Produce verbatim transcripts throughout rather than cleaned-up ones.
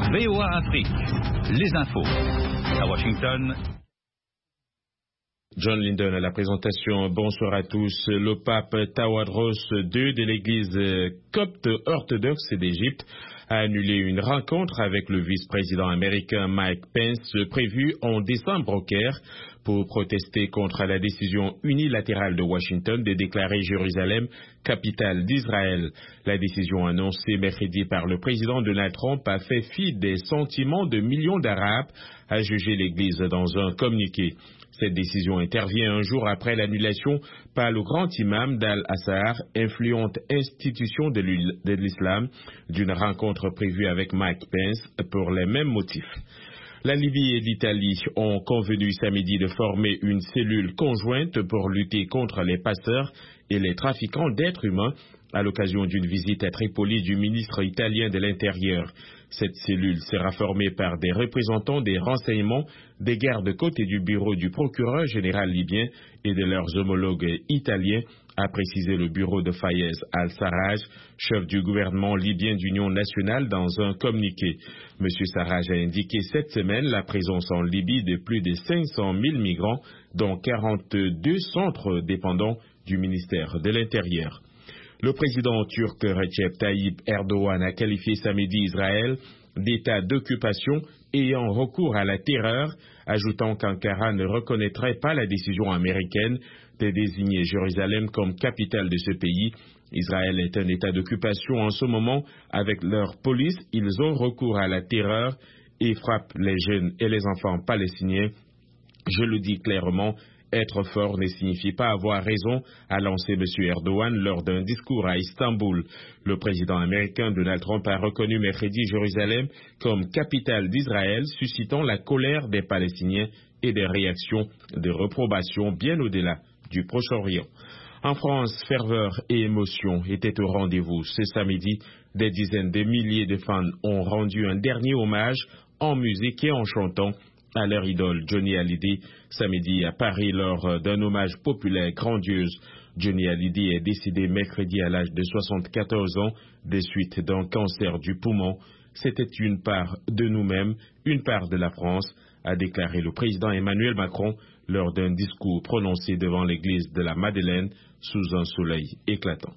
V O A Afrique, les infos. À Washington. John Linden à la présentation. Bonsoir à tous. Le pape Tawadros deux de l'église copte orthodoxe d'Égypte a annulé une rencontre avec le vice-président américain Mike Pence prévue en décembre au Caire pour protester contre la décision unilatérale de Washington de déclarer Jérusalem capitale d'Israël. La décision annoncée mercredi par le président Donald Trump a fait fi des sentiments de millions d'Arabes, a jugé l'Église dans un communiqué. Cette décision intervient un jour après l'annulation par le grand imam d'Al-Azhar, influente institution de l'islam, d'une rencontre prévue avec Mike Pence pour les mêmes motifs. La Libye et l'Italie ont convenu samedi de former une cellule conjointe pour lutter contre les passeurs et les trafiquants d'êtres humains à l'occasion d'une visite à Tripoli du ministre italien de l'Intérieur. Cette cellule sera formée par des représentants des renseignements, des gardes-côtes et du bureau du procureur général libyen et de leurs homologues italiens, a précisé le bureau de Fayez al-Sarraj, chef du gouvernement libyen d'union nationale, dans un communiqué. M. Sarraj a indiqué cette semaine la présence en Libye de plus de cinq cent mille migrants, dont quarante-deux centres dépendants du ministère de l'Intérieur. Le président turc Recep Tayyip Erdogan a qualifié samedi Israël d'état d'occupation ayant recours à la terreur, ajoutant qu'Ankara ne reconnaîtrait pas la décision américaine de désigner Jérusalem comme capitale de ce pays. Israël est un état d'occupation en ce moment. Avec leur police, ils ont recours à la terreur et frappent les jeunes et les enfants palestiniens. Je le dis clairement, être fort ne signifie pas avoir raison, a lancé M. Erdogan lors d'un discours à Istanbul. Le président américain Donald Trump a reconnu mercredi Jérusalem comme capitale d'Israël, suscitant la colère des Palestiniens et des réactions de réprobation bien au-delà du Proche-Orient. En France, ferveur et émotion étaient au rendez-vous. Ce samedi, des dizaines de milliers de fans ont rendu un dernier hommage en musique et en chantant à leur idole Johnny Hallyday samedi à Paris lors d'un hommage populaire grandiose. Johnny Hallyday est décédé mercredi à l'âge de soixante-quatorze ans des suites d'un cancer du poumon. C'était une part de nous-mêmes, une part de la France, a déclaré le président Emmanuel Macron lors d'un discours prononcé devant l'église de la Madeleine sous un soleil éclatant.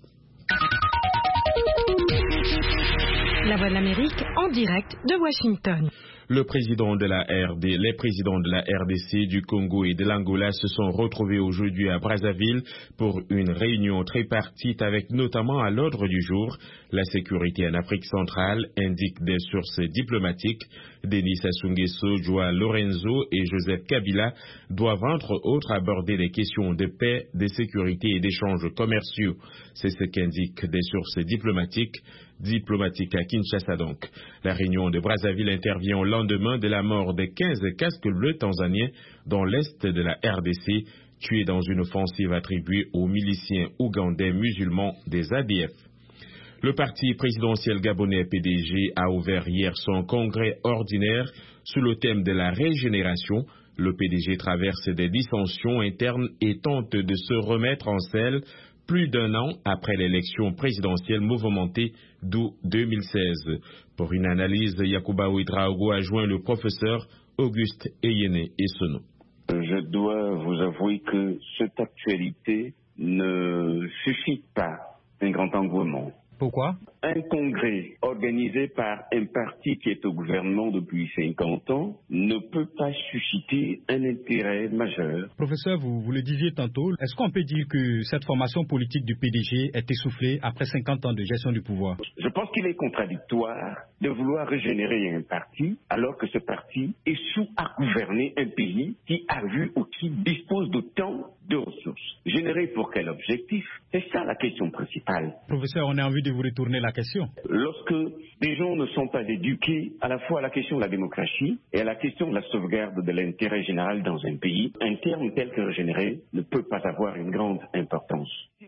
La Voix de l'Amérique en direct de Washington. Le président de la R D, les présidents de la R D C, du Congo et de l'Angola se sont retrouvés aujourd'hui à Brazzaville pour une réunion tripartite avec notamment à l'ordre du jour la sécurité en Afrique centrale, indiquent des sources diplomatiques. Denis Sassou Nguesso, Joao Lorenzo et Joseph Kabila doivent entre autres aborder les questions de paix, de sécurité et d'échanges commerciaux. C'est ce qu'indiquent des sources diplomatiques. Diplomatique à Kinshasa donc. La réunion de Brazzaville intervient au lendemain de la mort de quinze casques bleus tanzaniens dans l'est de la R D C, tués dans une offensive attribuée aux miliciens ougandais musulmans des A D F. Le parti présidentiel gabonais P D G a ouvert hier son congrès ordinaire sous le thème de la régénération. Le P D G traverse des dissensions internes et tente de se remettre en selle plus d'un an après l'élection présidentielle mouvementée d'août deux mille seize. Pour une analyse, Yacouba Ouedraogo a joint le professeur Auguste Eyene Essono. Je dois vous avouer que cette actualité ne suscite pas un grand engouement. Pourquoi? Un congrès organisé par un parti qui est au gouvernement depuis cinquante ans ne peut pas susciter un intérêt majeur. Professeur, vous, vous le disiez tantôt, est-ce qu'on peut dire que cette formation politique du P D G est essoufflée après cinquante ans de gestion du pouvoir? Je pense qu'il est contradictoire de vouloir régénérer un parti alors que ce parti échoue à gouverner un pays qui a vu ou qui dispose d'autant de ressources. Générer pour quel objectif? C'est ça la question principale. Professeur, on a envie de vous retourner la question. Lorsque les gens ne sont pas éduqués à la fois à la question de la démocratie et à la question de la sauvegarde de l'intérêt général dans un pays, un terme tel que régénérer ne peut pas avoir une grande importance.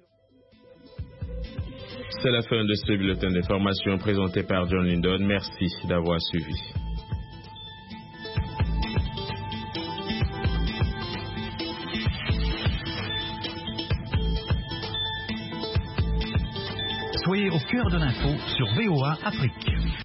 C'est la fin de ce bulletin d'information présenté par John Linden. Merci d'avoir suivi. Soyez au cœur de l'info sur V O A Afrique.